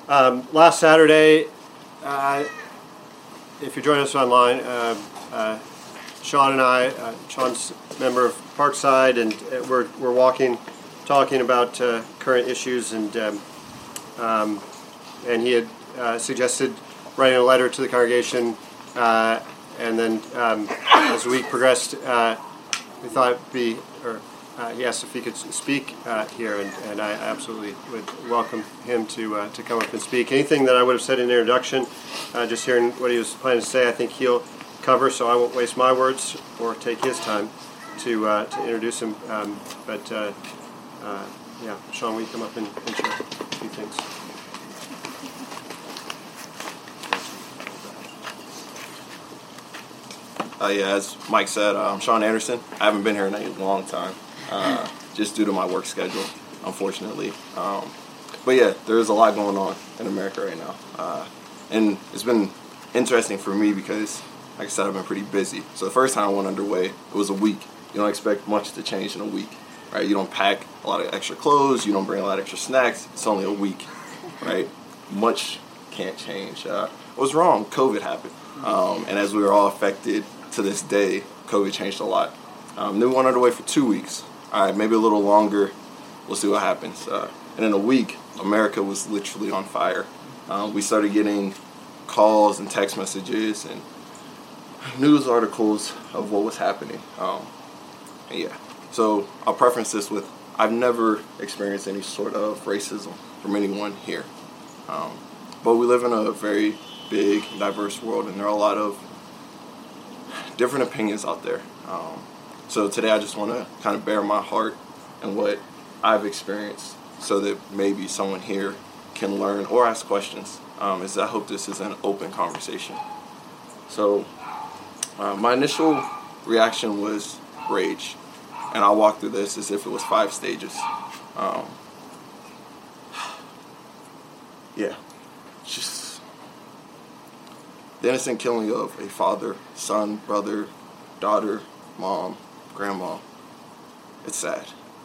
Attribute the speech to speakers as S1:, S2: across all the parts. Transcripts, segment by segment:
S1: Last Saturday, if you're joining us online, Sean and I, Sean's a member of Parkside, and we're walking, talking about current issues, and he had suggested writing a letter to the congregation, and then as the week progressed, we thought it'd be, he asked if he could speak here, and I absolutely would welcome him to come up and speak. Anything that I would have said in the introduction, just hearing what he was planning to say, I think he'll cover, so I won't waste my words or take his time to introduce him. Sean, will you come up and share a few things?
S2: As Mike said, I'm Sean Anderson. I haven't been here in a long time, just due to my work schedule, unfortunately. There's a lot going on in America right now. And it's been interesting for me because, like I said, I've been pretty busy. So the first time I went underway, it was a week. You don't expect much to change in a week, right? You don't pack a lot of extra clothes. You don't bring a lot of extra snacks. It's only a week, right? Much can't change. I was wrong. COVID happened. And as we were all affected to this day, COVID changed a lot. Then we went underway for 2 weeks. All right, maybe a little longer. We'll see what happens. And in a week, America was literally on fire. We started getting calls and text messages and news articles of what was happening. So I'll preference this with, I've never experienced any sort of racism from anyone here. But we live in a very big, diverse world, and there are a lot of different opinions out there. So today I just want to kind of bare my heart and what I've experienced so that maybe someone here can learn or ask questions. I hope this is an open conversation. So my initial reaction was rage, and I'll walk through this as if it was 5 stages. Just the innocent killing of a father, son, brother, daughter, mom, grandma. It's sad.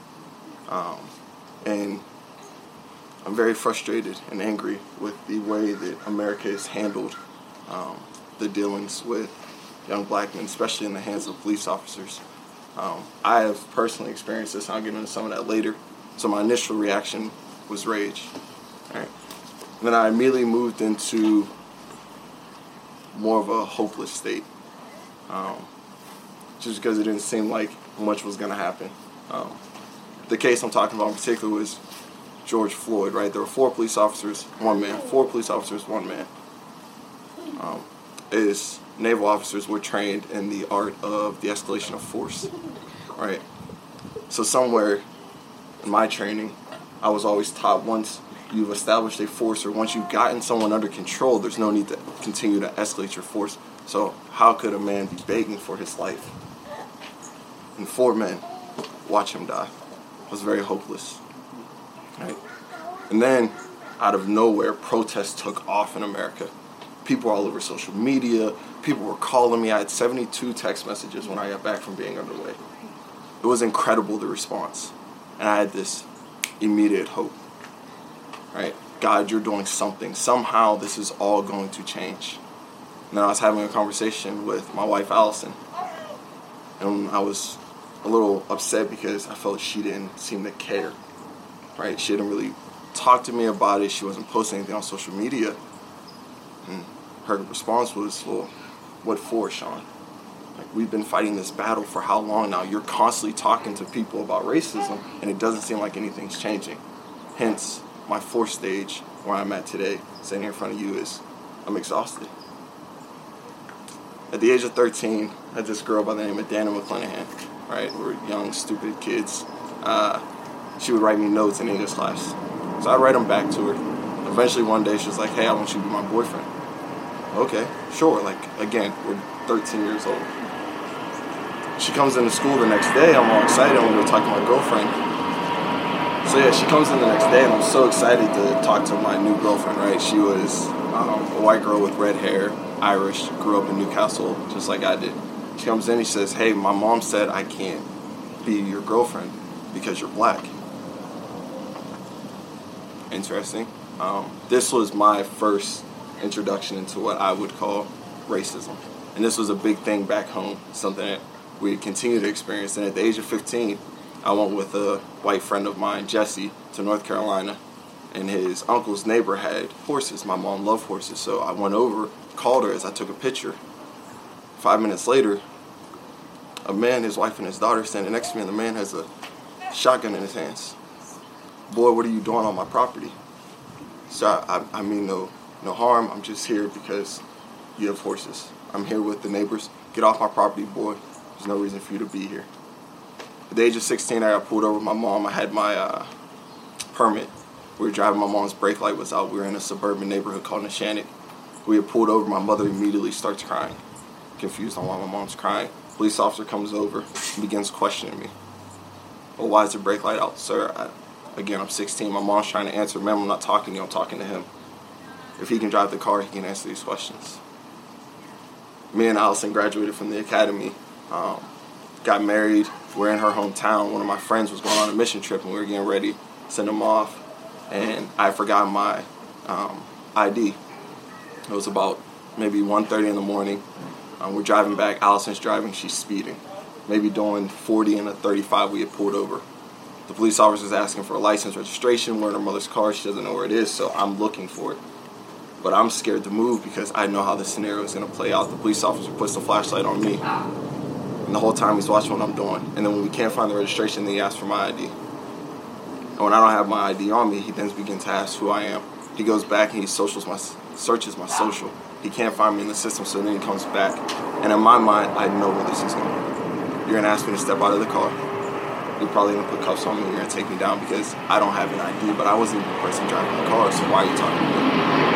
S2: And I'm very frustrated and angry with the way that America has handled the dealings with young black men, especially in the hands of police officers. I have personally experienced this, and I'll get into some of that later. So my initial reaction was rage. All right. And then I immediately moved into more of a hopeless state, just because it didn't seem like much was going to happen. The case I'm talking about in particular was George Floyd, right? There were 4 police officers, 1 man. 4 police officers, 1 man. As naval officers, we're trained in the art of the escalation of force, right? So somewhere in my training, I was always taught once you've established a force, or once you've gotten someone under control, there's no need to continue to escalate your force. So how could a man be begging for his life? And 4 men, watch him die. I was very hopeless, right? And then, out of nowhere, protests took off in America. People were all over social media. People were calling me. I had 72 text messages when I got back from being underway. It was incredible, the response. And I had this immediate hope, right? God, you're doing something. Somehow this is all going to change. And then I was having a conversation with my wife, Allison. And I was a little upset because I felt she didn't seem to care, right? She didn't really talk to me about it. She wasn't posting anything on social media. And her response was, well, what for, Sean? Like, we've been fighting this battle for how long now? You're constantly talking to people about racism, and it doesn't seem like anything's changing. Hence, my 4th stage, where I'm at today, sitting here in front of you, is I'm exhausted. At the age of 13, I had this girl by the name of Dana McClanahan, right? We were young, stupid kids. She would write me notes in English class. So I'd write them back to her. Eventually one day she was like, hey, I want you to be my boyfriend. Okay, sure. Like, again, we're 13 years old. She comes into school the next day. I'm all excited. I'm going to talk to my girlfriend. So yeah, she comes in the next day, and I'm so excited to talk to my new girlfriend, right? She was a white girl with red hair, Irish, grew up in Newcastle, just like I did. She comes in, she says, hey, my mom said I can't be your girlfriend because you're black. Interesting. This was my first introduction into what I would call racism. And this was a big thing back home, something that we continue to experience. And at the age of 15, I went with a white friend of mine, Jesse, to North Carolina. And his uncle's neighbor had horses. My mom loved horses. So I went over, called her as I took a picture. 5 minutes later, a man, his wife, and his daughter standing next to me, and the man has a shotgun in his hands. Boy, what are you doing on my property? So I mean no harm. I'm just here because you have horses. I'm here with the neighbors. Get off my property, boy. There's no reason for you to be here. At the age of 16, I got pulled over with my mom. I had my permit. We were driving. My mom's brake light was out. We were in a suburban neighborhood called Neshannock. We had pulled over. My mother immediately starts crying, confused on why my mom's crying. Police officer comes over and begins questioning me. Well, why is the brake light out, sir? Again, I'm 16. My mom's trying to answer. Ma'am, I'm not talking to you. I'm talking to him. If he can drive the car, he can answer these questions. Me and Allison graduated from the academy, got married. We're in her hometown. One of my friends was going on a mission trip, and we were getting ready to send him off. And I forgot my ID. It was about maybe 1:30 in the morning. We're driving back. Allison's driving. She's speeding. Maybe doing 40 and a 35. We had pulled over. The police officer's asking for a license, registration. We're in her mother's car. She doesn't know where it is, so I'm looking for it. But I'm scared to move because I know how this scenario is going to play out. The police officer puts the flashlight on me. And the whole time he's watching what I'm doing. And then when we can't find the registration, then he asks for my ID. And when I don't have my ID on me, he then begins to ask who I am. He goes back and he searches my social. He can't find me in the system, so then he comes back. And in my mind, I know where this is going. You're going to ask me to step out of the car. You're probably going to put cuffs on me. You're going to take me down because I don't have an ID, but I wasn't even the person driving the car, so why are you talking to me?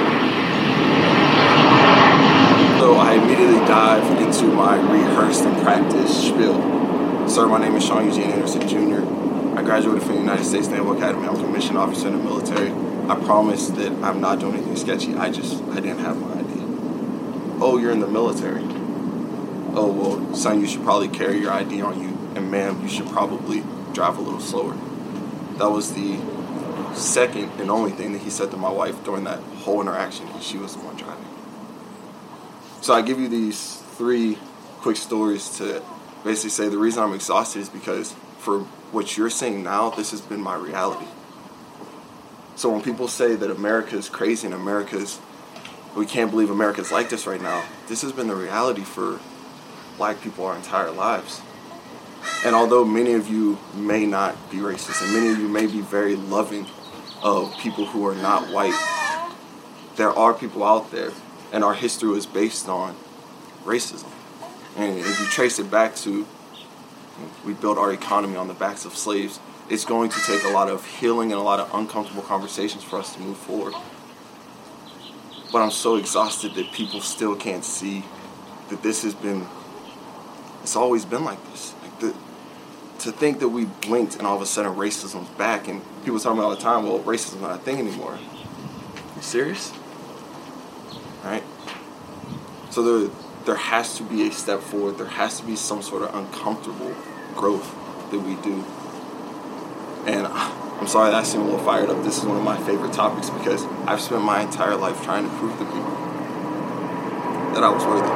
S2: So I immediately dive into my rehearsed and practiced spiel. Sir, my name is Sean Eugene Anderson Jr. I graduated from the United States Naval Academy. I was a commissioned officer in the military. I promise that I'm not doing anything sketchy. I didn't have my ID. Oh, you're in the military. Oh, well, son, you should probably carry your ID on you. And ma'am, you should probably drive a little slower. That was the second and only thing that he said to my wife during that whole interaction. She was the one driving. So I give you these 3 quick stories to basically say the reason I'm exhausted is because for what you're seeing now, this has been my reality. So when people say that America is crazy and we can't believe America's like this right now, this has been the reality for black people our entire lives. And although many of you may not be racist, and many of you may be very loving of people who are not white, there are people out there, and our history was based on racism. And if you trace it back to, we built our economy on the backs of slaves, it's going to take a lot of healing and a lot of uncomfortable conversations for us to move forward. But I'm so exhausted that people still can't see that it's always been like this. To think that we blinked and all of a sudden racism's back, and people tell me all the time, well, racism's not a thing anymore. Are you serious? Right? So there has to be a step forward. There has to be some sort of uncomfortable growth that we do. And I'm sorry that I seem a little fired up. This is one of my favorite topics because I've spent my entire life trying to prove to people that I was worthy.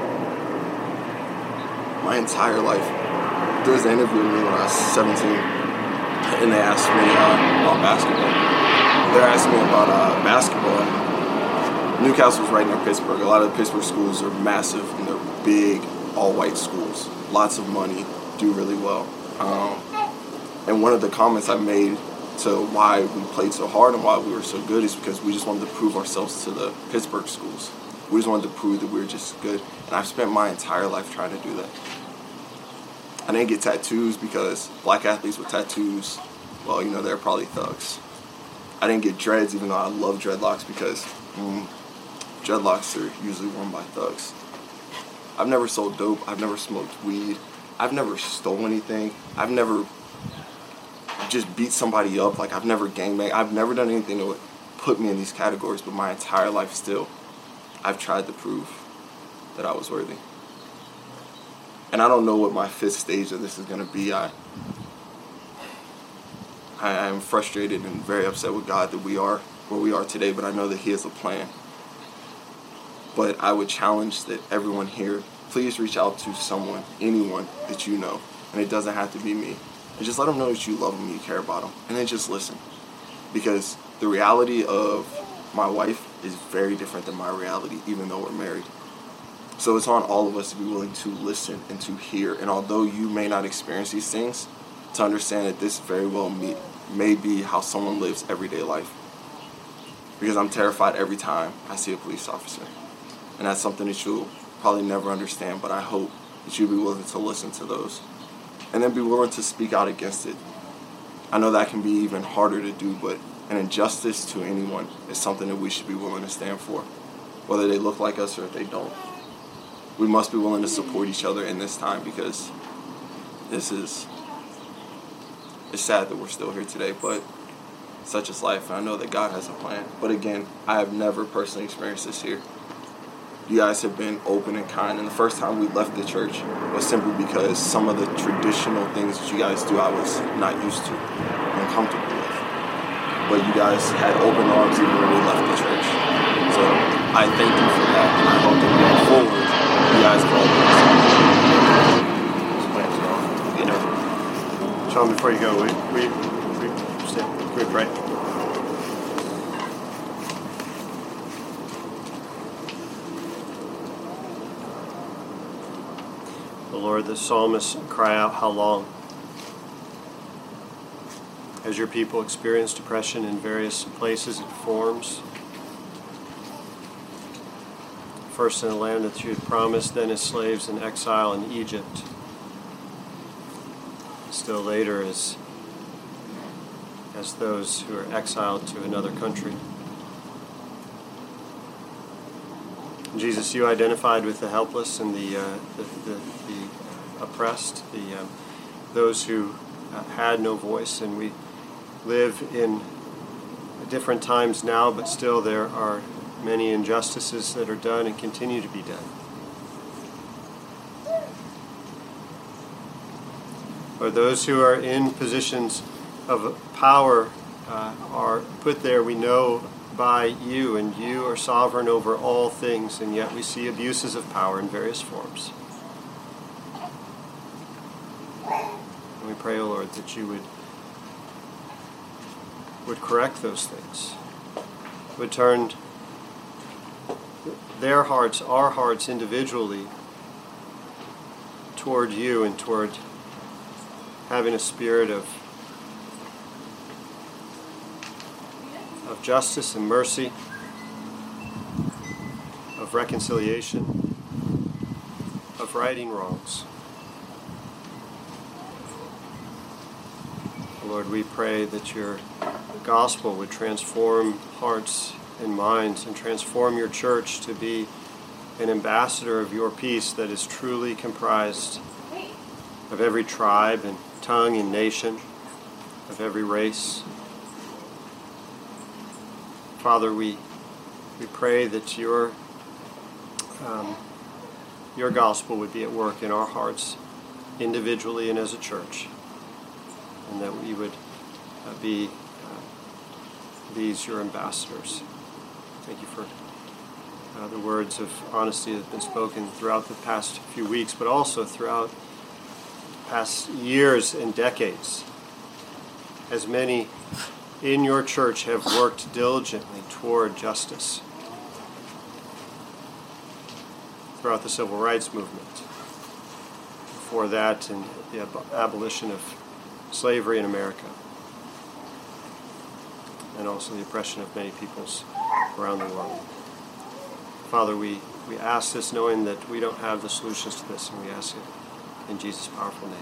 S2: My entire life. There was an interview with me when I was 17, and they asked me about basketball. They're asking me about basketball. Newcastle's right near Pittsburgh. A lot of the Pittsburgh schools are massive, and they're big, all-white schools. Lots of money, do really well. And one of the comments I made to why we played so hard and why we were so good is because we just wanted to prove ourselves to the Pittsburgh schools. We just wanted to prove that we were just good. And I've spent my entire life trying to do that. I didn't get tattoos because black athletes with tattoos, well, they're probably thugs. I didn't get dreads even though I love dreadlocks because dreadlocks are usually worn by thugs. I've never sold dope. I've never smoked weed. I've never stole anything. I've never just beat somebody up. I've never gangbanged. I've never done anything that would put me in these categories, but my entire life still, I've tried to prove that I was worthy. And I don't know what my 5th stage of this is going to be. I am frustrated and very upset with God that we are where we are today, but I know that He has a plan. But I would challenge that everyone here, please reach out to someone, anyone that you know, and it doesn't have to be me. And just let them know that you love them, you care about them, and then just listen. Because the reality of my wife is very different than my reality, even though we're married. So it's on all of us to be willing to listen and to hear. And although you may not experience these things, to understand that this very well may be how someone lives everyday life. Because I'm terrified every time I see a police officer. And that's something that you'll probably never understand, but I hope that you'll be willing to listen to those. And then be willing to speak out against it. I know that can be even harder to do, but an injustice to anyone is something that we should be willing to stand for, whether they look like us or if they don't. We must be willing to support each other in this time, because it's sad that we're still here today, but such is life, and I know that God has a plan. But again, I have never personally experienced this here. You guys have been open and kind, and the first time we left the church was simply because some of the traditional things that you guys do I was not used to and comfortable with. But you guys had open arms even when we left the church. So I thank you for that, and I hope that going forward, you guys can all do the same.
S1: Sean, before you go, can we pray? Lord, the psalmists cry out, "How long?" As your people experience depression in various places and forms, first in a land that you had promised, then as slaves in exile in Egypt, still later as those who are exiled to another country. Jesus, you identified with the helpless and the oppressed, those who had no voice, and we live in different times now, but still there are many injustices that are done and continue to be done. Or those who are in positions of power are put there, we know, by you, and you are sovereign over all things, and yet we see abuses of power in various forms. And we pray, O Lord, that you would correct those things, would turn their hearts, our hearts individually, toward you and toward having a spirit of justice and mercy, of reconciliation, of righting wrongs. Lord, we pray that your gospel would transform hearts and minds and transform your church to be an ambassador of your peace that is truly comprised of every tribe and tongue and nation, of every race. Father, we pray that your gospel would be at work in our hearts individually and as a church, and that we would be these your ambassadors. Thank you for the words of honesty that have been spoken throughout the past few weeks, but also throughout the past years and decades, as many in your church have worked diligently toward justice throughout the civil rights movement. Before that, and the abolition of slavery in America, and also the oppression of many peoples around the world. Father, we ask this knowing that we don't have the solutions to this, and we ask it in Jesus' powerful name.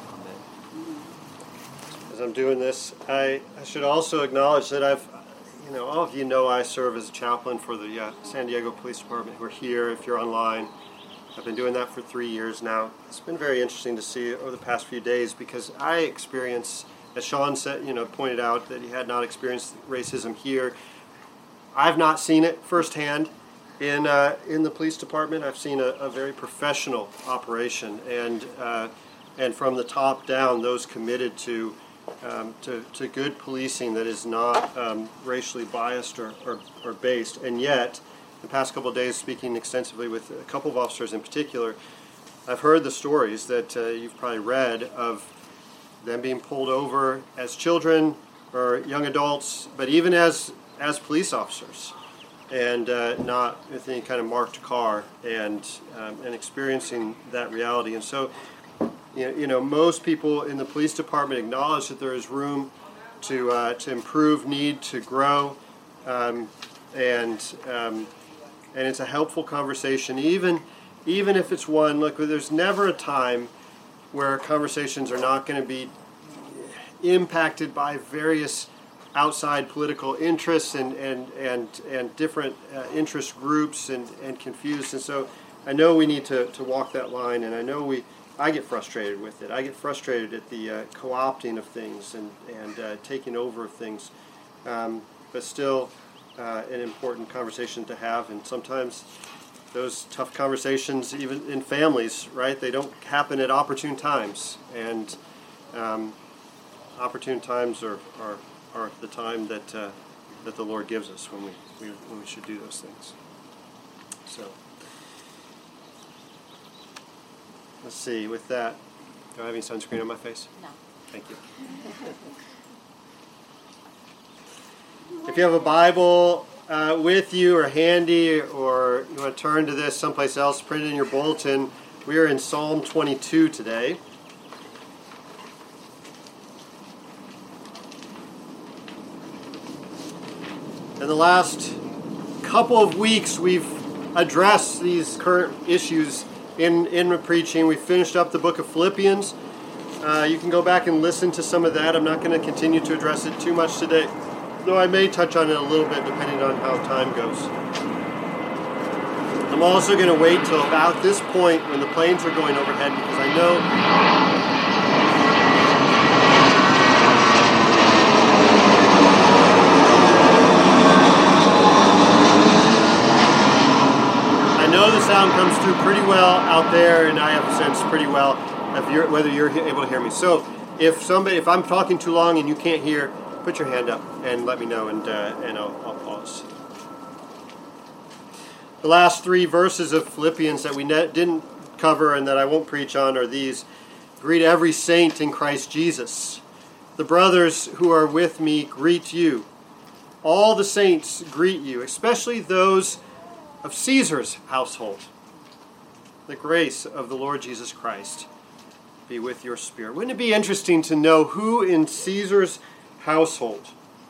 S1: As I'm doing this, I should also acknowledge that all of you know I serve as a chaplain for the San Diego Police Department. We're here if you're online. I've been doing that for 3 years now. It's been very interesting to see over the past few days, because I experience, as Sean said, pointed out, that he had not experienced racism here. I've not seen it firsthand in the police department. I've seen a very professional operation, and from the top down, those committed to to good policing that is not racially biased or based. And yet, the past couple of days, speaking extensively with a couple of officers in particular, I've heard the stories that you've probably read of them being pulled over as children or young adults, but even as police officers, and not with any kind of marked car, and experiencing that reality. And so, most people in the police department acknowledge that there is room to improve, need to grow, and it's a helpful conversation, even if it's one. Look, there's never a time where conversations are not going to be impacted by various outside political interests and different interest groups and confused. And so I know we need to walk that line, and I know I get frustrated with it. I get frustrated at the co-opting of things and taking over of things. But still an important conversation to have, and sometimes those tough conversations, even in families, right, they don't happen at opportune times. And opportune times are the time that the Lord gives us when we should do those things. So let's see. With that, do I have any sunscreen on my face?
S3: No.
S1: Thank you. If you have a Bible with you or handy, or you want to turn to this someplace else, print it in your bulletin. We are in Psalm 22 today. In the last couple of weeks, we've addressed these current issues in preaching. We finished up the book of Philippians. You can go back and listen to some of that. I'm not going to continue to address it too much today, though I may touch on it a little bit depending on how time goes. I'm also going to wait till about this point when the planes are going overhead, because I know the sound comes through pretty well out there, and I have a sense pretty well whether you're able to hear me. So if I'm talking too long and you can't hear, put your hand up and let me know, and I'll pause. The last three verses of Philippians that we didn't cover and that I won't preach on are these: greet every saint in Christ Jesus. The brothers who are with me greet you. All the saints greet you, especially those of Caesar's household. The grace of the Lord Jesus Christ be with your spirit. Wouldn't it be interesting to know who in Caesar's household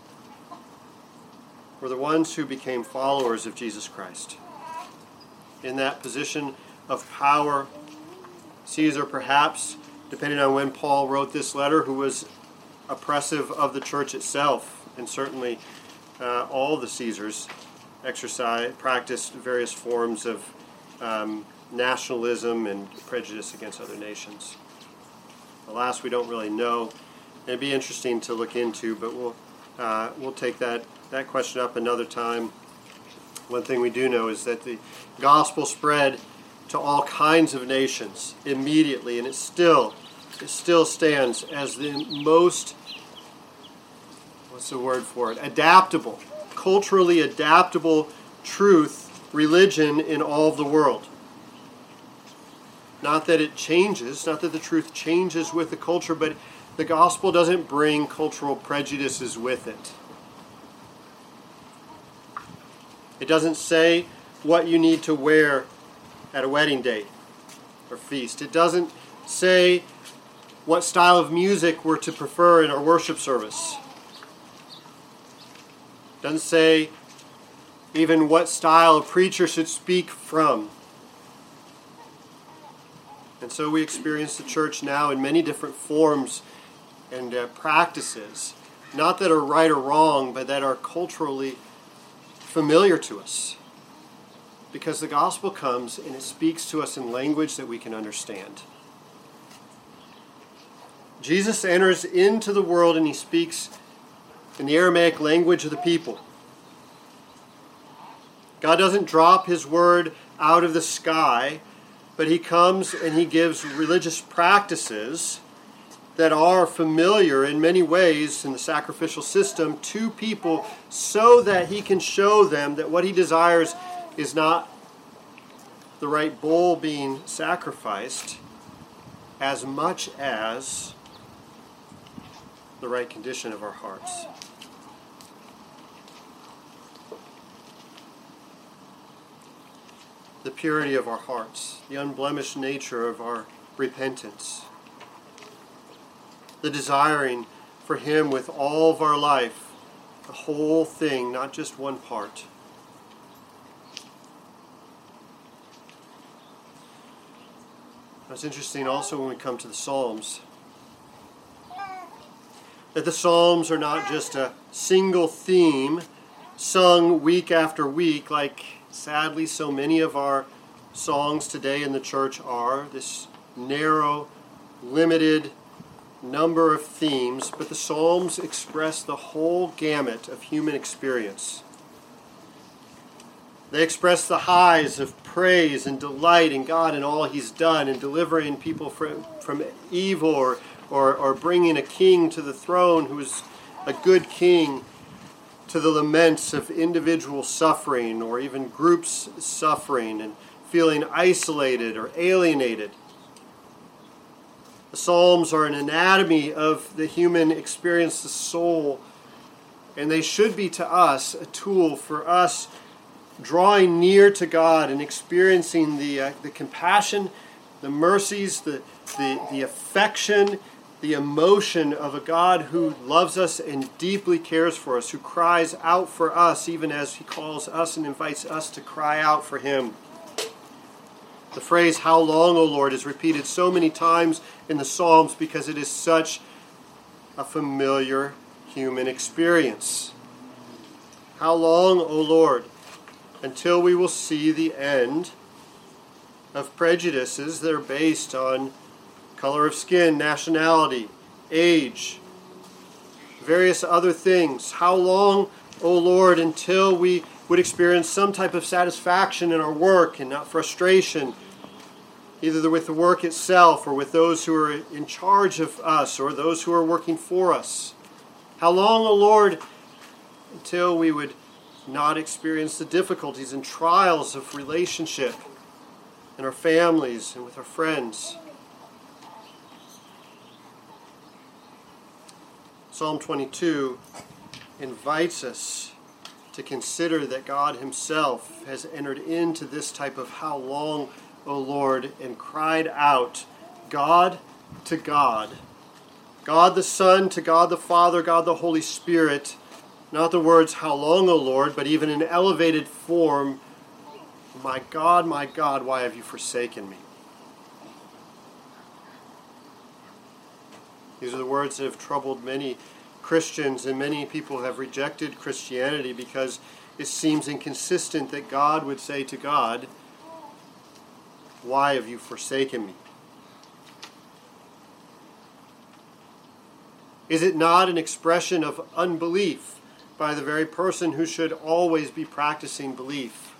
S1: were the ones who became followers of Jesus Christ? In that position of power, Caesar, perhaps, depending on when Paul wrote this letter, who was oppressive of the church itself, and certainly all the Caesars practiced various forms of nationalism and prejudice against other nations. Alas, we don't really know. It'd be interesting to look into, but we'll take that question up another time. One thing we do know is that the gospel spread to all kinds of nations immediately, and it still stands as the most, adaptable, culturally adaptable religion in all of the world. Not that it changes, not that the truth changes with the culture, but the gospel doesn't bring cultural prejudices with it. It doesn't say what you need to wear at a wedding day or feast. It doesn't say what style of music we're to prefer in our worship service. It doesn't say even what style a preacher should speak from. And so we experience the church now in many different forms and practices, not that are right or wrong, but that are culturally familiar to us. Because the gospel comes and it speaks to us in language that we can understand. Jesus enters into the world and he speaks in the Aramaic language of the people. God doesn't drop his word out of the sky, but he comes and he gives religious practices that are familiar in many ways in the sacrificial system to people so that he can show them that what he desires is not the right bull being sacrificed as much as the right condition of our hearts. The purity of our hearts, the unblemished nature of our repentance, the desiring for him with all of our life, the whole thing, not just one part. It's interesting also when we come to the Psalms, that the Psalms are not just a single theme sung week after week, like sadly so many of our songs today in the church are, this narrow, limited number of themes, but the Psalms express the whole gamut of human experience. They express the highs of praise and delight in God and all he's done in delivering people from evil or bringing a king to the throne who is a good king, to the laments of individual suffering or even groups suffering and feeling isolated or alienated. The Psalms are an anatomy of the human experience, the soul, and they should be to us a tool for us drawing near to God and experiencing the compassion, the mercies, the affection, the emotion of a God who loves us and deeply cares for us, who cries out for us even as he calls us and invites us to cry out for him. The phrase, "How long, O Lord," is repeated so many times in the Psalms because it is such a familiar human experience. How long, O Lord, until we will see the end of prejudices that are based on color of skin, nationality, age, various other things. How long, O Lord, until we would experience some type of satisfaction in our work and not frustration, either with the work itself or with those who are in charge of us or those who are working for us. How long, O Lord, until we would not experience the difficulties and trials of relationship in our families and with our friends. Psalm 22 invites us to consider that God himself has entered into this type of "how long, O Lord," and cried out, God to God. God the Son to God the Father, God the Holy Spirit. Not the words, "How long, O Lord," but even in elevated form, my God, why have you forsaken me?" These are the words that have troubled many Christians, and many people have rejected Christianity because it seems inconsistent that God would say to God, "Why have you forsaken me?" Is it not an expression of unbelief by the very person who should always be practicing belief?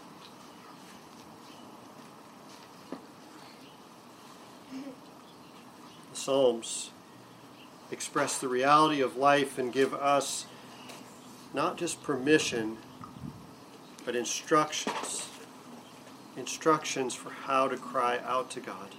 S1: The Psalms express the reality of life and give us not just permission, but instructions for how to cry out to God.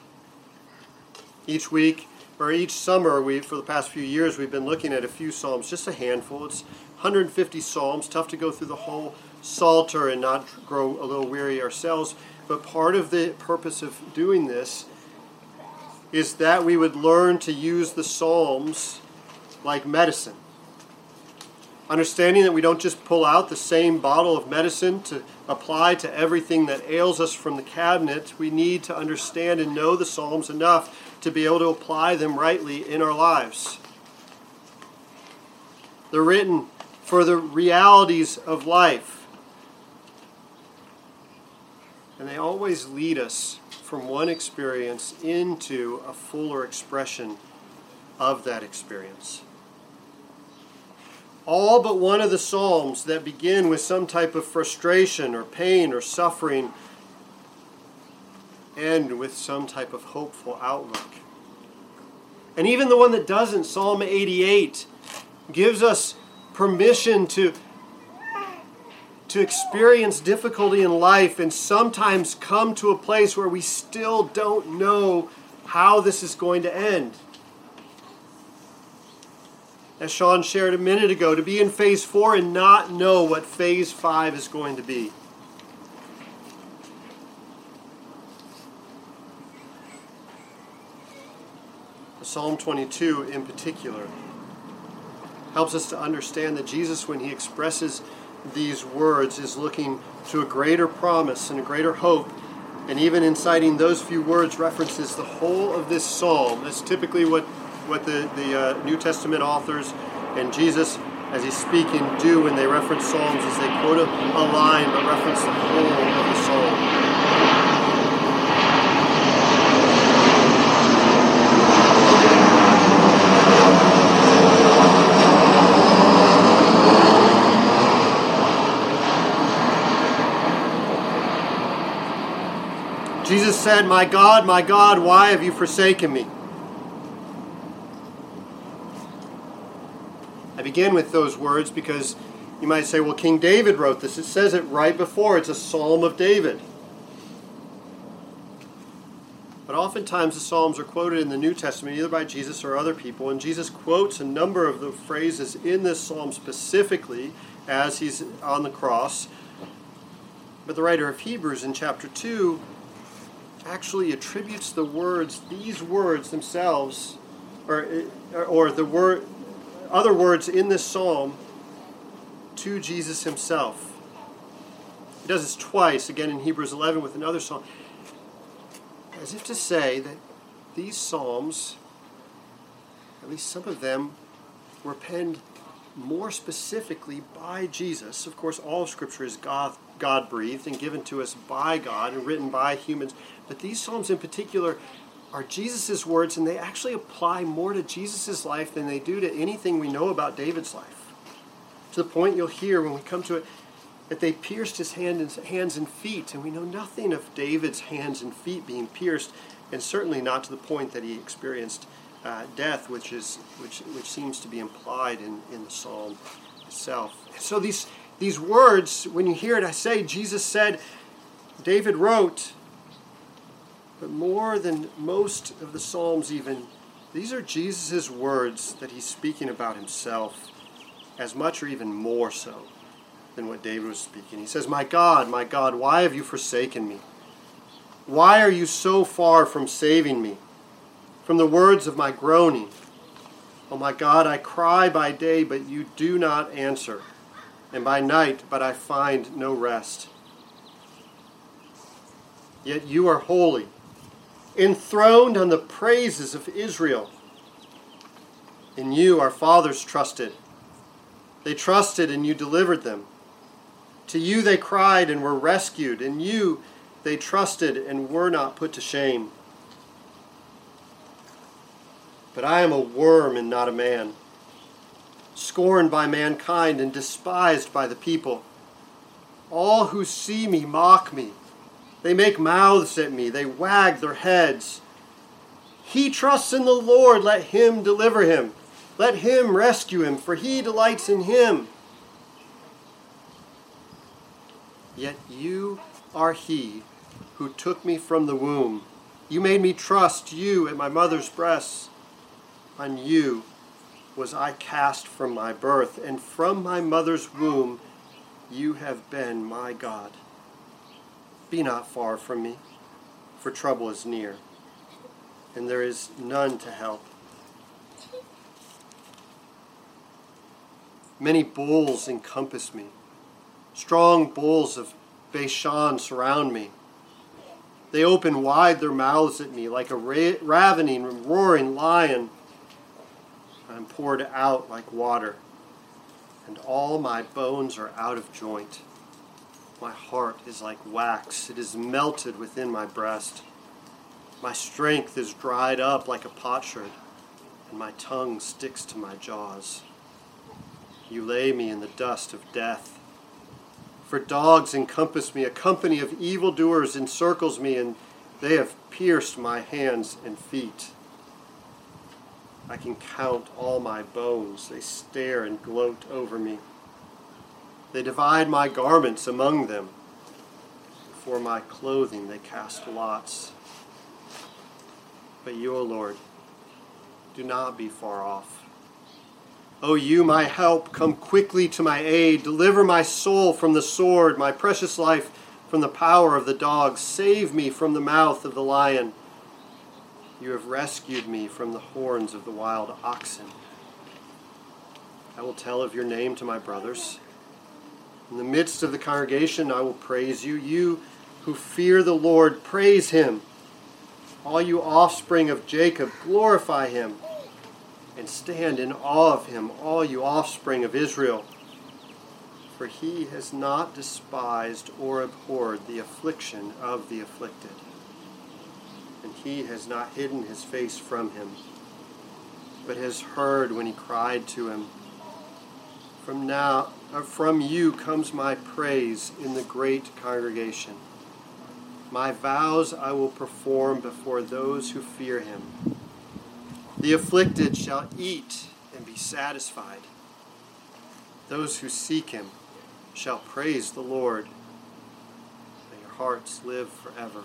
S1: Each week, or each summer, for the past few years, we've been looking at a few Psalms, just a handful. It's 150 Psalms, tough to go through the whole Psalter and not grow a little weary ourselves. But part of the purpose of doing this is that we would learn to use the Psalms like medicine. Understanding that we don't just pull out the same bottle of medicine to apply to everything that ails us from the cabinet. We need to understand and know the Psalms enough to be able to apply them rightly in our lives. They're written for the realities of life. And they always lead us from one experience into a fuller expression of that experience. All but one of the Psalms that begin with some type of frustration or pain or suffering end with some type of hopeful outlook. And even the one that doesn't, Psalm 88, gives us permission to experience difficulty in life and sometimes come to a place where we still don't know how this is going to end. As Sean shared a minute ago, to be in phase 4 and not know what phase 5 is going to be. Psalm 22 in particular helps us to understand that Jesus, when he expresses these words, is looking to a greater promise and a greater hope. And even in citing those few words references the whole of this psalm. That's typically what the New Testament authors and Jesus, as he's speaking, do when they reference psalms, is they quote a line but reference the whole of the psalm. Jesus said, my God, why have you forsaken me?" I begin with those words because you might say, well, King David wrote this. It says it right before. It's a Psalm of David. But oftentimes the Psalms are quoted in the New Testament either by Jesus or other people, and Jesus quotes a number of the phrases in this Psalm specifically as he's on the cross. But the writer of Hebrews in chapter 2 actually attributes the words, these words themselves, or the word, other words in this psalm, to Jesus himself. He does this twice, again in Hebrews 11 with another psalm, as if to say that these psalms, at least some of them, were penned more specifically by Jesus. Of course, all of Scripture is God-breathed and given to us by God and written by humans. But these psalms in particular are Jesus' words, and they actually apply more to Jesus' life than they do to anything we know about David's life. To the point you'll hear when we come to it, that they pierced his hands and feet, and we know nothing of David's hands and feet being pierced, and certainly not to the point that he experienced death, which seems to be implied in the psalm itself. So these words, when you hear it, I say, Jesus said, David wrote, but more than most of the psalms even, these are Jesus' words that he's speaking about himself, as much or even more so than what David was speaking. He says, my God, why have you forsaken me? Why are you so far from saving me? From the words of my groaning. Oh my God, I cry by day, but you do not answer, and by night, but I find no rest. Yet you are holy, enthroned on the praises of Israel. In you our fathers trusted. They trusted and you delivered them. To you they cried and were rescued. In you they trusted and were not put to shame. But I am a worm and not a man, scorned by mankind and despised by the people. All who see me mock me. They make mouths at me. They wag their heads. He trusts in the Lord. Let him deliver him. Let him rescue him, for he delights in him. Yet you are he who took me from the womb. You made me trust you at my mother's breasts. On you was I cast from my birth, and from my mother's womb you have been my God. Be not far from me, for trouble is near, and there is none to help. Many bulls encompass me. Strong bulls of Bashan surround me. They open wide their mouths at me like a ravening and roaring lion. I am poured out like water, and all my bones are out of joint. My heart is like wax. It is melted within my breast. My strength is dried up like a potsherd, and my tongue sticks to my jaws. You lay me in the dust of death. For dogs encompass me, a company of evildoers encircles me, and they have pierced my hands and feet. I can count all my bones. They stare and gloat over me. They divide my garments among them. For my clothing they cast lots. But you, O Lord, do not be far off. O you, my help, come quickly to my aid. Deliver my soul from the sword, my precious life from the power of the dog. Save me from the mouth of the lion. You have rescued me from the horns of the wild oxen. I will tell of your name to my brothers. In the midst of the congregation I will praise you. You who fear the Lord, praise him. All you offspring of Jacob, glorify him. And stand in awe of him, all you offspring of Israel. For he has not despised or abhorred the affliction of the afflicted. And he has not hidden his face from him, but has heard when he cried to him. From you comes my praise in the great congregation. My vows I will perform before those who fear him. The afflicted shall eat and be satisfied. Those who seek him shall praise the Lord. May your hearts live forever.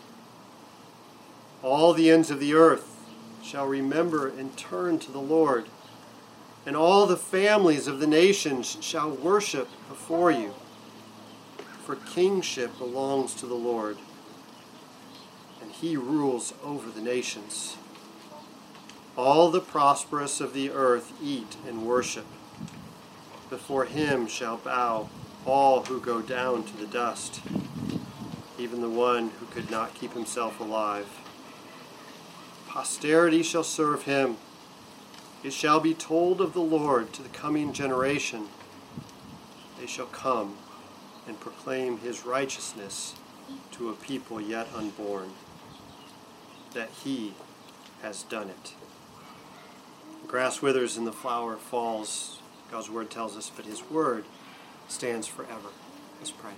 S1: All the ends of the earth shall remember and turn to the Lord, and all the families of the nations shall worship before you. For kingship belongs to the Lord, and he rules over the nations. All the prosperous of the earth eat and worship. Before him shall bow all who go down to the dust, even the one who could not keep himself alive. Posterity shall serve him. It shall be told of the Lord to the coming generation. They shall come and proclaim his righteousness to a people yet unborn, that he has done it. The grass withers and the flower falls, God's word tells us, but his word stands forever. Let's pray.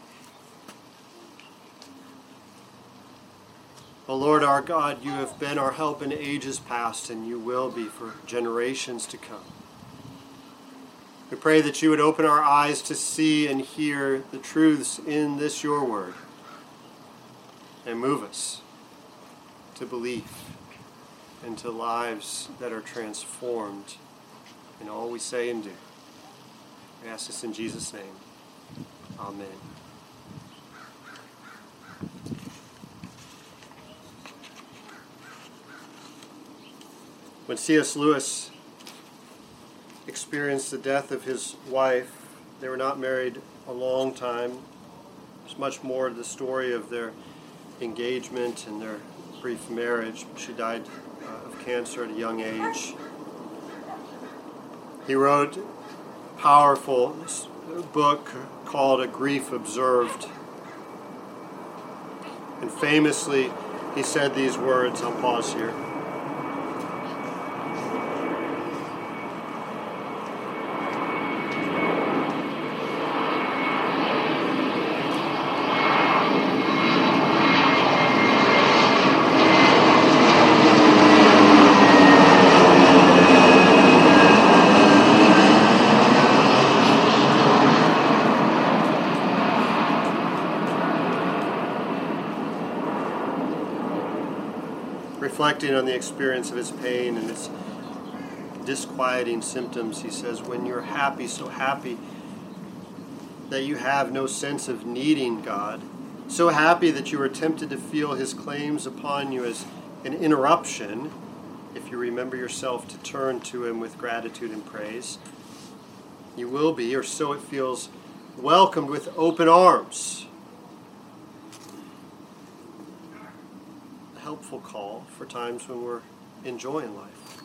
S1: O Lord our God, you have been our help in ages past, and you will be for generations to come. We pray that you would open our eyes to see and hear the truths in this your word, and move us to belief and to lives that are transformed in all we say and do. We ask this in Jesus' name. Amen. When C.S. Lewis experienced the death of his wife, they were not married a long time. There's much more to the story of their engagement and their brief marriage. She died of cancer at a young age. He wrote a powerful book called A Grief Observed. And famously, he said these words. I'll pause here. Reflecting on the experience of his pain and its disquieting symptoms, he says, when you're happy, so happy that you have no sense of needing God, so happy that you are tempted to feel his claims upon you as an interruption, if you remember yourself to turn to him with gratitude and praise, you will be, or so it feels, welcomed with open arms. Helpful call for times when we're enjoying life.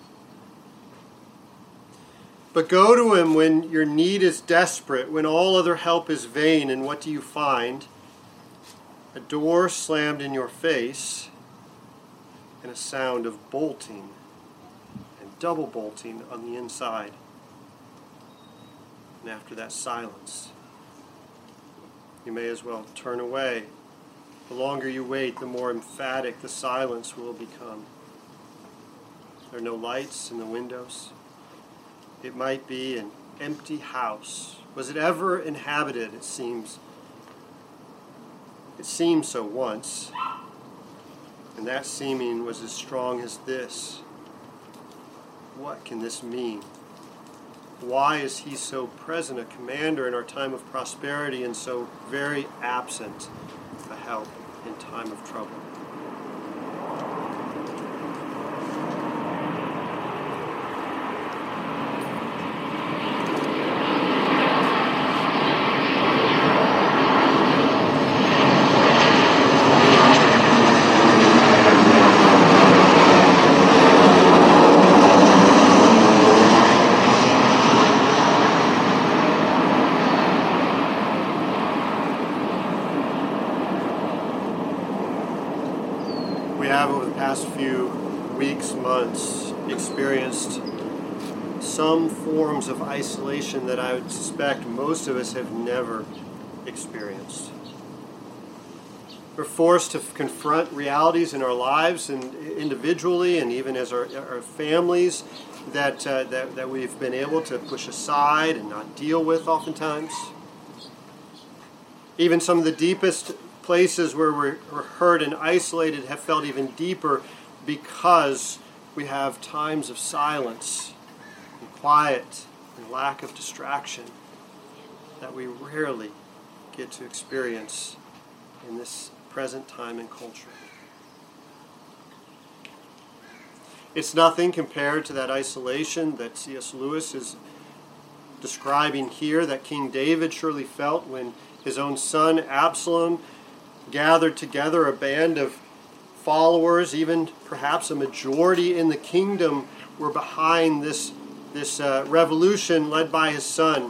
S1: But go to him when your need is desperate, when all other help is vain, and what do you find? A door slammed in your face and a sound of bolting and double bolting on the inside. And after that silence, you may as well turn away. The longer you wait, the more emphatic the silence will become. There are no lights in the windows. It might be an empty house. Was it ever inhabited? It seems so once. And that seeming was as strong as this. What can this mean? Why is he so present, a commander in our time of prosperity, and so very absent, a help in time of trouble? We have, over the past few weeks, months, experienced some forms of isolation that I would suspect most of us have never experienced. We're forced to confront realities in our lives, and individually, and even as our families, that we've been able to push aside and not deal with oftentimes. Even some of the deepest places where we're hurt and isolated have felt even deeper because we have times of silence and quiet and lack of distraction that we rarely get to experience in this present time and culture. It's nothing compared to that isolation that C.S. Lewis is describing here, that King David surely felt when his own son Absalom gathered together a band of followers, even perhaps a majority in the kingdom, were behind this revolution led by his son.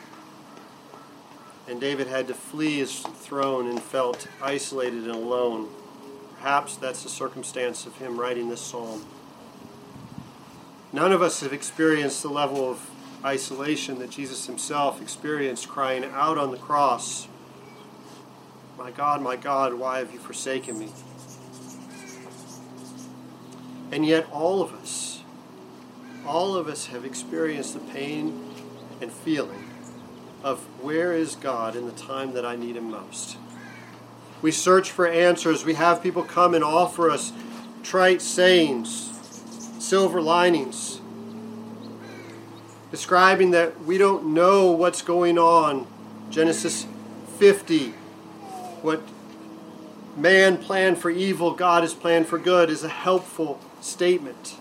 S1: And David had to flee his throne and felt isolated and alone. Perhaps that's the circumstance of him writing this psalm. None of us have experienced the level of isolation that Jesus himself experienced, crying out on the cross, my God, why have you forsaken me?" And yet all of us have experienced the pain and feeling of where is God in the time that I need him most. We search for answers. We have people come and offer us trite sayings, silver linings, describing that we don't know what's going on. Genesis 50, what man planned for evil, God has planned for good, is a helpful statement.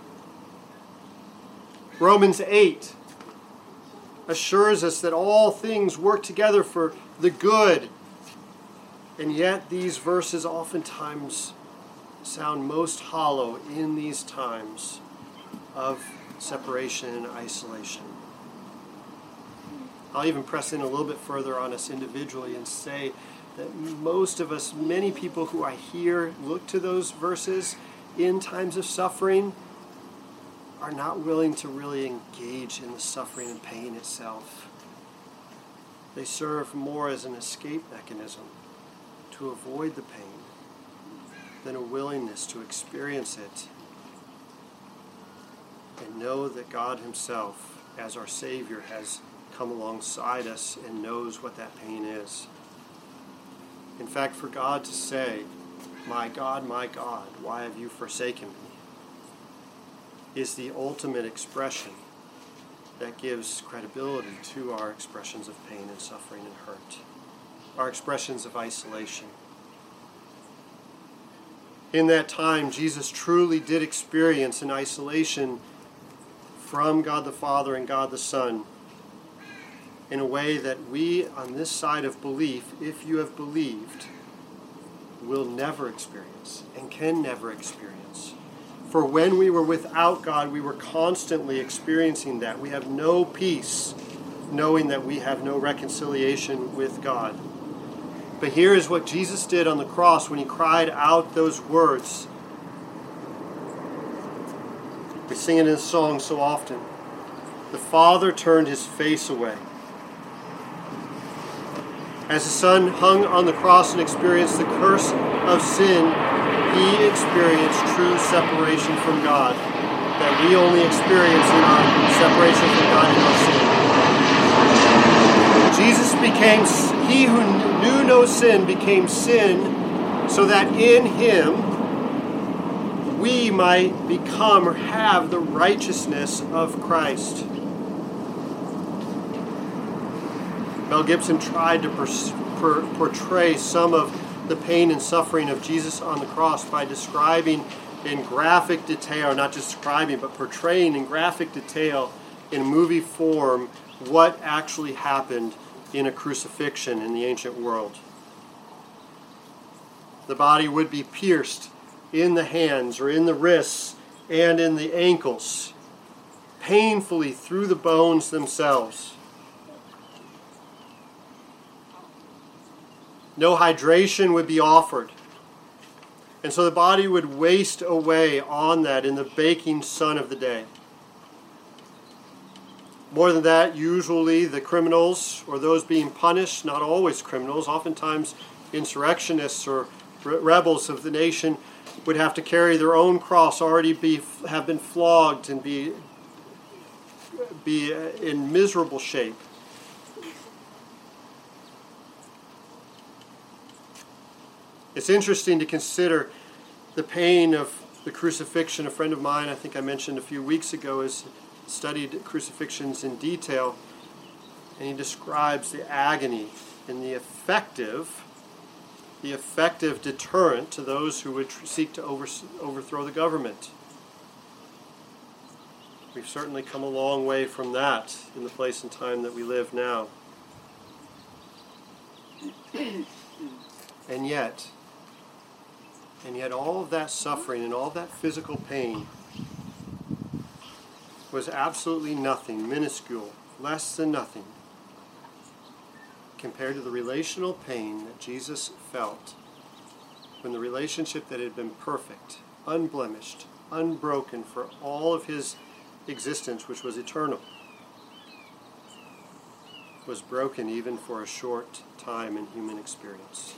S1: Romans 8 assures us that all things work together for the good. And yet these verses oftentimes sound most hollow in these times of separation and isolation. I'll even press in a little bit further on us individually and say that most of us, many people who I hear look to those verses in times of suffering, are not willing to really engage in the suffering and pain itself. They serve more as an escape mechanism to avoid the pain than a willingness to experience it and know that God himself, as our Savior, has come alongside us and knows what that pain is. In fact, for God to say, my God, why have you forsaken me?" is the ultimate expression that gives credibility to our expressions of pain and suffering and hurt, our expressions of isolation. In that time, Jesus truly did experience an isolation from God the Father and God the Son in a way that we, on this side of belief, if you have believed, will never experience and can never experience. For when we were without God, we were constantly experiencing that. We have no peace knowing that we have no reconciliation with God. But here is what Jesus did on the cross when he cried out those words. We sing it in a song so often. The Father turned his face away. As the Son hung on the cross and experienced the curse of sin, he experienced true separation from God. that we only experience in our separation from God in our sin. Jesus became, he who knew no sin became sin, so that in him we might become or have the righteousness of Christ. Mel Gibson tried to portray some of the pain and suffering of Jesus on the cross by describing in graphic detail, not just describing, but portraying in graphic detail in movie form what actually happened in a crucifixion in the ancient world. The body would be pierced in the hands or in the wrists and in the ankles, painfully through the bones themselves. No hydration would be offered. And so the body would waste away on that in the baking sun of the day. More than that, usually the criminals or those being punished, not always criminals, oftentimes insurrectionists or rebels of the nation, would have to carry their own cross, have been flogged and be in miserable shape. It's interesting to consider the pain of the crucifixion. A friend of mine, I think I mentioned a few weeks ago, has studied crucifixions in detail, and he describes the agony and the effective deterrent to those who would seek to overthrow the government. We've certainly come a long way from that in the place and time that we live now. And yet all of that suffering and all that physical pain was absolutely nothing, minuscule, less than nothing, compared to the relational pain that Jesus felt when the relationship that had been perfect, unblemished, unbroken for all of his existence, which was eternal, was broken even for a short time in human experience.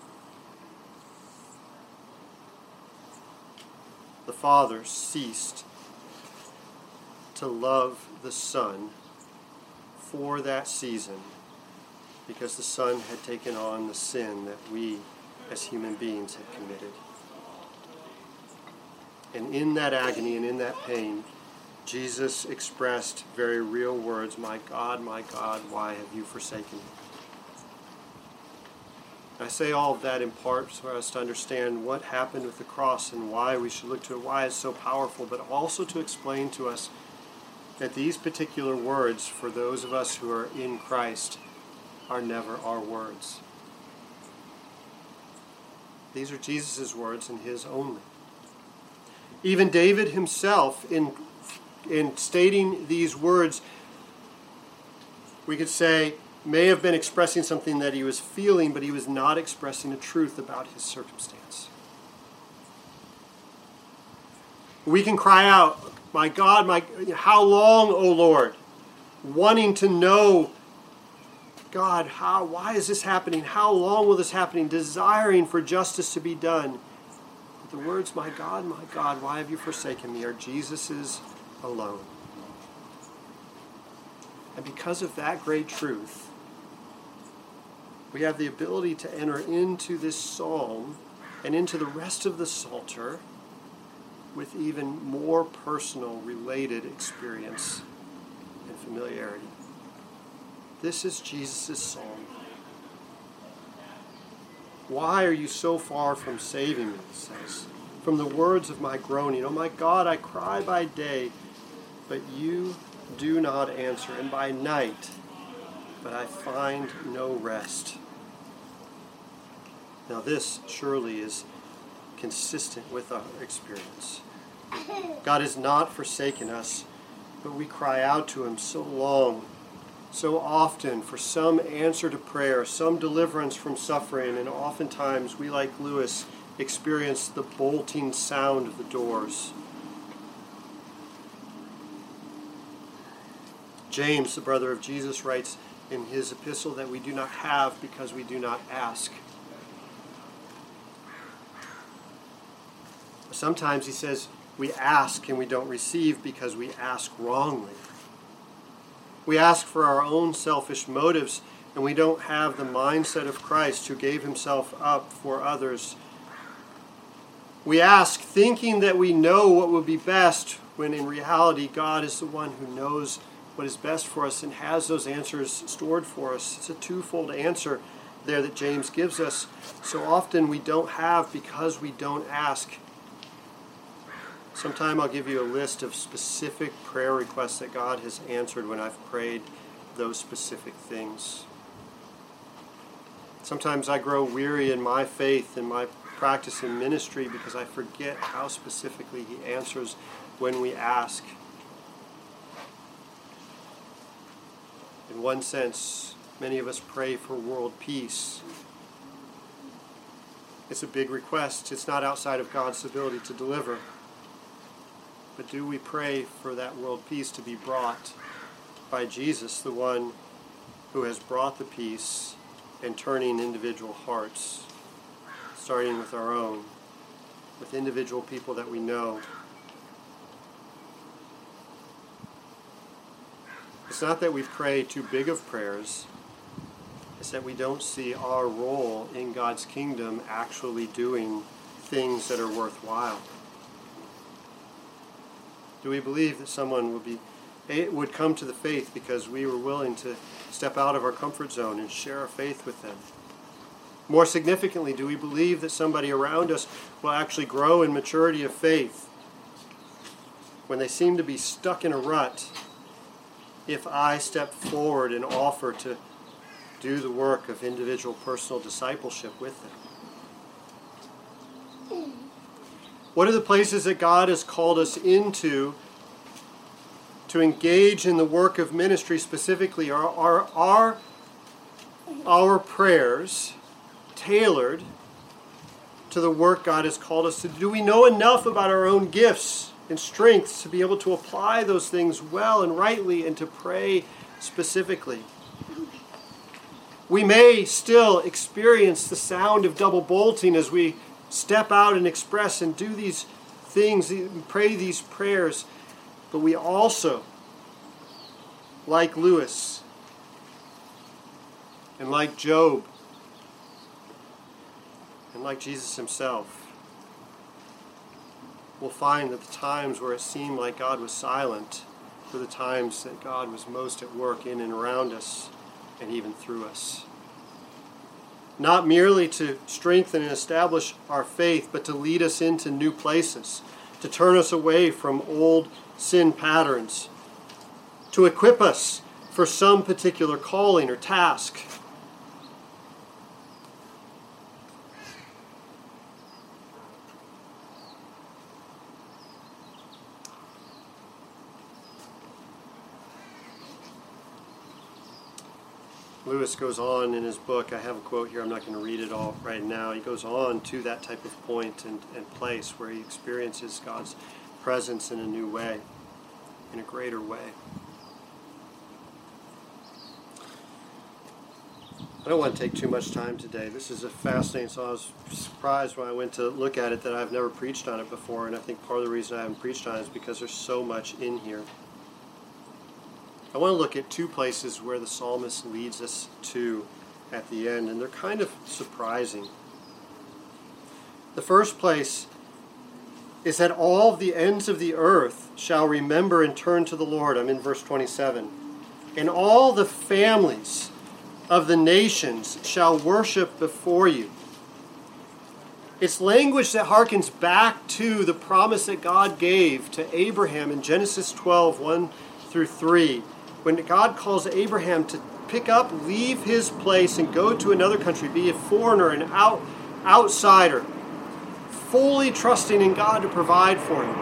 S1: The Father ceased to love the Son for that season because the Son had taken on the sin that we as human beings had committed. And in that agony and in that pain, Jesus expressed very real words, my God, why have you forsaken me? I say all of that in part for us to understand what happened with the cross and why we should look to it, why it's so powerful, but also to explain to us that these particular words for those of us who are in Christ are never our words. These are Jesus' words and his only. Even David himself, in stating these words, we could say, may have been expressing something that he was feeling, but he was not expressing the truth about his circumstance. We can cry out, my God, how long, O Lord? Wanting to know, God, why is this happening? How long will this happen? Desiring for justice to be done. But the words, my God, why have you forsaken me, are Jesus's alone. And because of that great truth, we have the ability to enter into this psalm and into the rest of the Psalter with even more personal, related experience and familiarity. This is Jesus' psalm. Why are you so far from saving me, it says, from the words of my groaning? Oh my God, I cry by day, but you do not answer, and by night, but I find no rest. Now this surely is consistent with our experience. God has not forsaken us, but we cry out to him so long, so often for some answer to prayer, some deliverance from suffering, and oftentimes we, like Lewis, experience the bolting sound of the doors. James, the brother of Jesus, writes in his epistle that we do not have because we do not ask. Sometimes he says, We ask and we don't receive because we ask wrongly. We ask for our own selfish motives, and we don't have the mindset of Christ who gave himself up for others. We ask thinking that we know what would be best, when in reality God is the one who knows what is best for us and has those answers stored for us. It's a twofold answer there that James gives us. So often we don't have because we don't ask. Sometime I'll give you a list of specific prayer requests that God has answered when I've prayed those specific things. Sometimes I grow weary in my faith and my practice in ministry because I forget how specifically he answers when we ask. In one sense, many of us pray for world peace. It's a big request. It's not outside of God's ability to deliver. But do we pray for that world peace to be brought by Jesus, the one who has brought the peace and turning individual hearts, starting with our own, with individual people that we know? It's not that we pray too big of prayers. It's that we don't see our role in God's kingdom actually doing things that are worthwhile. Do we believe that someone would come to the faith because we were willing to step out of our comfort zone and share our faith with them? More significantly, do we believe that somebody around us will actually grow in maturity of faith when they seem to be stuck in a rut if I step forward and offer to do the work of individual personal discipleship with them? What are the places that God has called us into to engage in the work of ministry specifically? Are our prayers tailored to the work God has called us to do? Do we know enough about our own gifts and strengths to be able to apply those things well and rightly and to pray specifically? We may still experience the sound of double bolting as we step out and express and do these things, pray these prayers, but we also, like Lewis and like Job and like Jesus himself, will find that the times where it seemed like God was silent were the times that God was most at work in and around us and even through us. Not merely to strengthen and establish our faith, but to lead us into new places, to turn us away from old sin patterns, to equip us for some particular calling or task. Lewis goes on in his book, I have a quote here, I'm not going to read it all right now. He goes on to that type of point and place where he experiences God's presence in a new way, in a greater way. I don't want to take too much time today. This is a fascinating, so I was surprised when I went to look at it that I've never preached on it before, and I think part of the reason I haven't preached on it is because there's so much in here. I want to look at two places where the psalmist leads us to at the end, and they're kind of surprising. The first place is that all the ends of the earth shall remember and turn to the Lord. I'm in verse 27. And all the families of the nations shall worship before you. It's language that harkens back to the promise that God gave to Abraham in Genesis 12, 1 through 3. When God calls Abraham to pick up, leave his place, and go to another country, be a foreigner, an outsider, fully trusting in God to provide for him.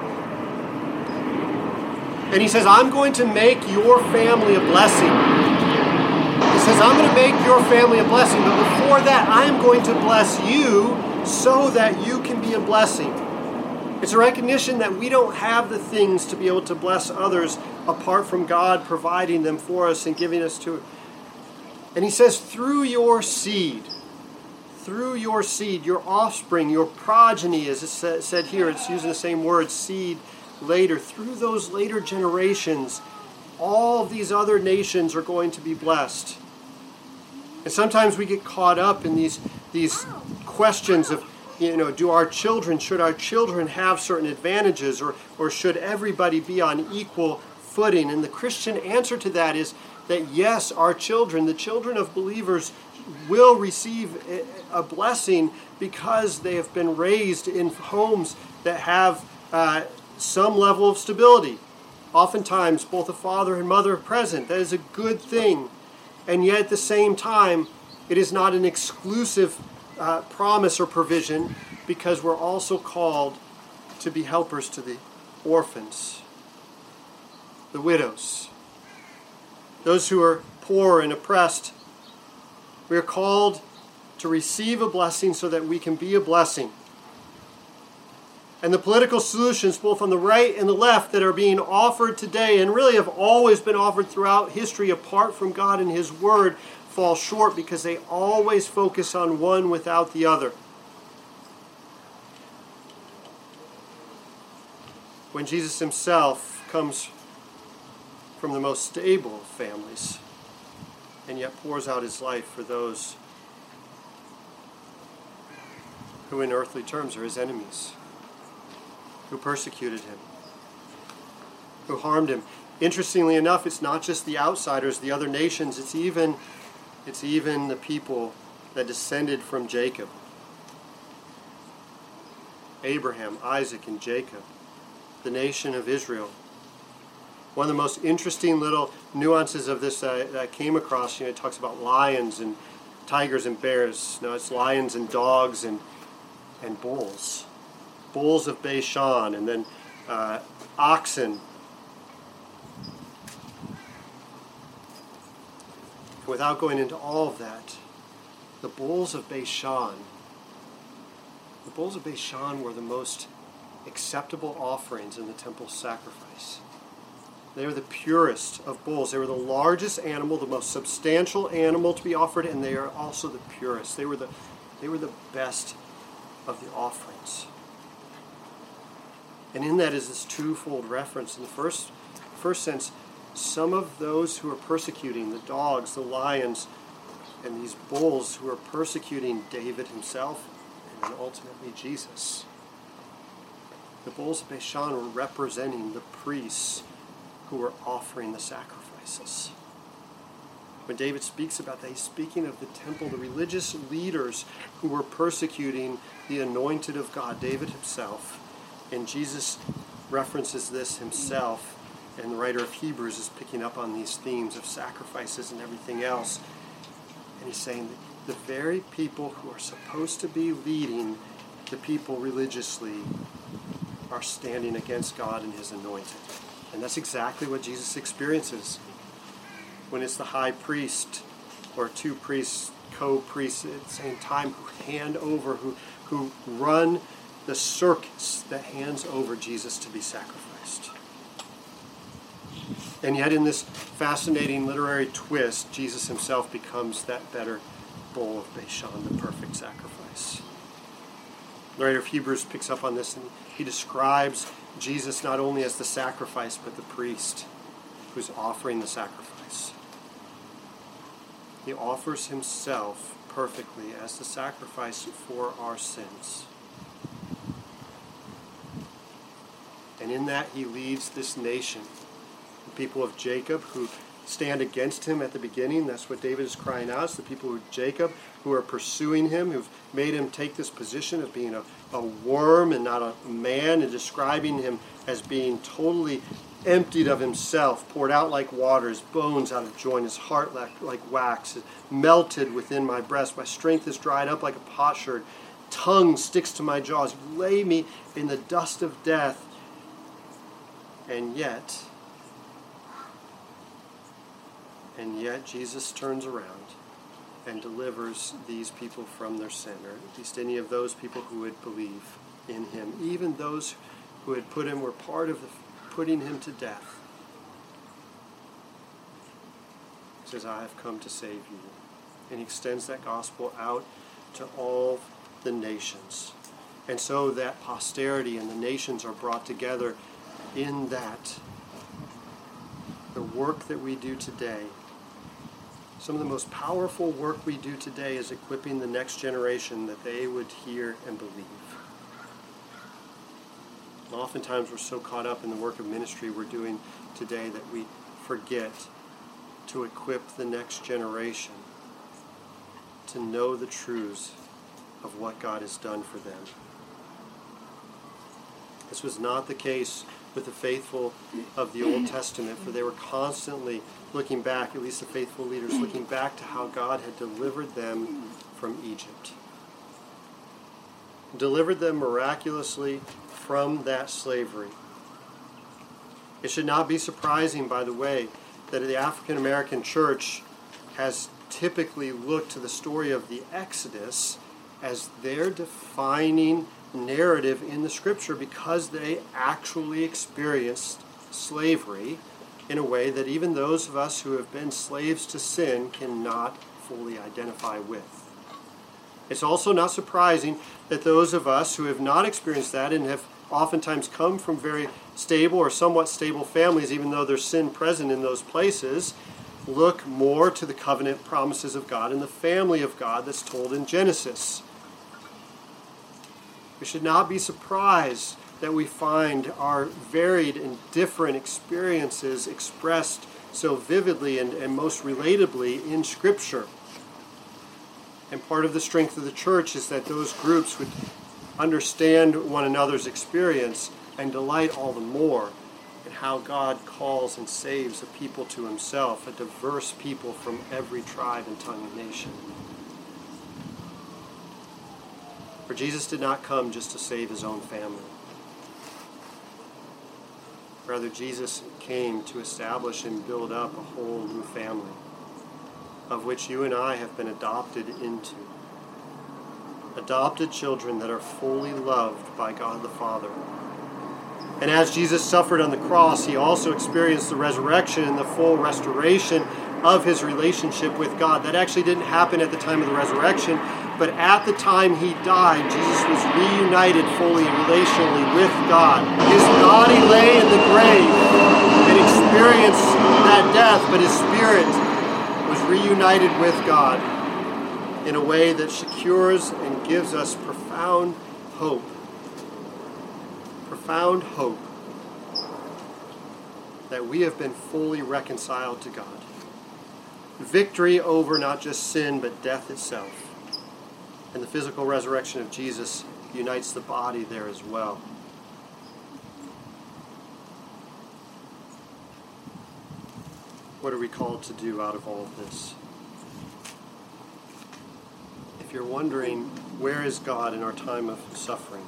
S1: And he says, I'm going to make your family a blessing. He says, I'm going to make your family a blessing, but before that, I am going to bless you so that you can be a blessing. It's a recognition that we don't have the things to be able to bless others apart from God providing them for us and giving us to. And he says, through your seed, through your seed, your offspring, your progeny, as it said here, it's using the same word, seed, later, through those later generations, all of these other nations are going to be blessed. And sometimes we get caught up in these questions of, should our children have certain advantages, or should everybody be on equal footing? And the Christian answer to that is that yes, our children, the children of believers, will receive a blessing because they have been raised in homes that have some level of stability. Oftentimes, both a father and mother are present. That is a good thing. And yet at the same time, it is not an exclusive promise or provision, because we're also called to be helpers to the orphans, the widows, those who are poor and oppressed. We are called to receive a blessing so that we can be a blessing. And the political solutions, both on the right and the left, that are being offered today, and really have always been offered throughout history apart from God and His Word, fall short because they always focus on one without the other. When Jesus Himself comes from the most stable of families, and yet pours out His life for those who in earthly terms are His enemies, who persecuted Him, who harmed Him. Interestingly enough, it's not just the outsiders, the other nations, it's even the people that descended from Jacob. Abraham, Isaac, and Jacob, the nation of Israel. One of the most interesting little nuances of this that I came across, it talks about lions and tigers and bears. No, it's lions and dogs and bulls. Bulls of Bashan, and then oxen. Without going into all of that, the bulls of Bashan were the most acceptable offerings in the temple sacrifice. They were the purest of bulls. They were the largest animal, the most substantial animal to be offered, and they are also the purest. They were the best of the offerings. And in that is this twofold reference. In the first sense, some of those who are persecuting, the dogs, the lions, and these bulls who are persecuting David himself, and then ultimately Jesus. The bulls of Bashan were representing the priests who were offering the sacrifices. When David speaks about that, he's speaking of the temple, the religious leaders who were persecuting the anointed of God, David himself. And Jesus references this himself, and the writer of Hebrews is picking up on these themes of sacrifices and everything else. And he's saying that the very people who are supposed to be leading the people religiously are standing against God and His anointed. And that's exactly what Jesus experiences when it's the high priest or two priests, co-priests at the same time, who hand over, who run the circus that hands over Jesus to be sacrificed. And yet in this fascinating literary twist, Jesus himself becomes that better bull of Bashan, the perfect sacrifice. The writer of Hebrews picks up on this, and he describes Jesus not only as the sacrifice, but the priest who's offering the sacrifice. He offers himself perfectly as the sacrifice for our sins. And in that he leads this nation, the people of Jacob who stand against him at the beginning. That's what David is crying out. It's the people of Jacob who are pursuing him, who've made him take this position of being a worm and not a man, and describing him as being totally emptied of himself, poured out like water, his bones out of joint, his heart like wax, melted within my breast. My strength is dried up like a potsherd. Tongue sticks to my jaws. Lay me in the dust of death. And yet Jesus turns around and delivers these people from their sin, or at least any of those people who would believe in him. Even those who had put him were part of putting him to death. He says, I have come to save you. And he extends that gospel out to all the nations. And so that posterity and the nations are brought together in that. The work that we do today, some of the most powerful work we do today is equipping the next generation that they would hear and believe. And oftentimes we're so caught up in the work of ministry we're doing today that we forget to equip the next generation to know the truths of what God has done for them. This was not the case with the faithful of the Old Testament, for they were constantly looking back, at least the faithful leaders, looking back to how God had delivered them from Egypt. Delivered them miraculously from that slavery. It should not be surprising, by the way, that the African American church has typically looked to the story of the Exodus as their defining narrative in the Scripture, because they actually experienced slavery in a way that even those of us who have been slaves to sin cannot fully identify with. It's also not surprising that those of us who have not experienced that and have oftentimes come from very stable or somewhat stable families, even though there's sin present in those places, look more to the covenant promises of God and the family of God that's told in Genesis. We should not be surprised that we find our varied and different experiences expressed so vividly and most relatably in Scripture. And part of the strength of the church is that those groups would understand one another's experience and delight all the more in how God calls and saves a people to himself, a diverse people from every tribe and tongue and nation. For Jesus did not come just to save his own family. Rather, Jesus came to establish and build up a whole new family, of which you and I have been adopted into. Adopted children that are fully loved by God the Father. And as Jesus suffered on the cross, he also experienced the resurrection and the full restoration of his relationship with God. That actually didn't happen at the time of the resurrection, but at the time he died, Jesus was reunited fully and relationally with God. His body lay in the grave and experienced that death, but his spirit was reunited with God in a way that secures and gives us profound hope. Profound hope that we have been fully reconciled to God. Victory over not just sin, but death itself. And the physical resurrection of Jesus unites the body there as well. What are we called to do out of all of this? If you're wondering, where is God in our time of suffering?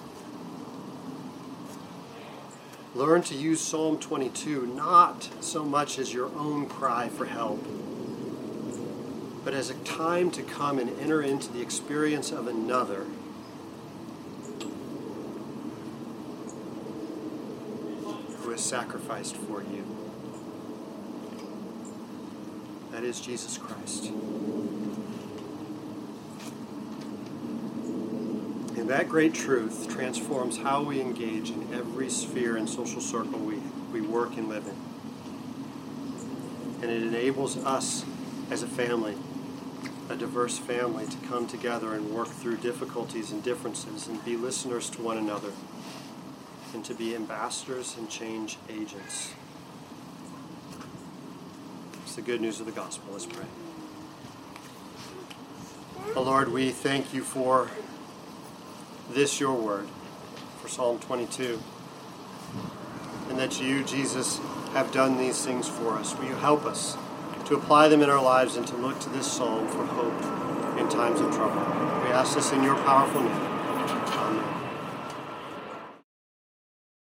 S1: Learn to use Psalm 22 not so much as your own cry for help, but as a time to come and enter into the experience of another who has sacrificed for you. That is Jesus Christ. And that great truth transforms how we engage in every sphere and social circle we work and live in. And it enables us as a family, a diverse family, to come together and work through difficulties and differences and be listeners to one another and to be ambassadors and change agents. It's the good news of the gospel. Let's pray. Oh Lord, we thank you for this, your word, for Psalm 22, and that you, Jesus, have done these things for us. Will you help us to apply them in our lives and to look to this psalm for hope in times of trouble? We ask this in your powerful name.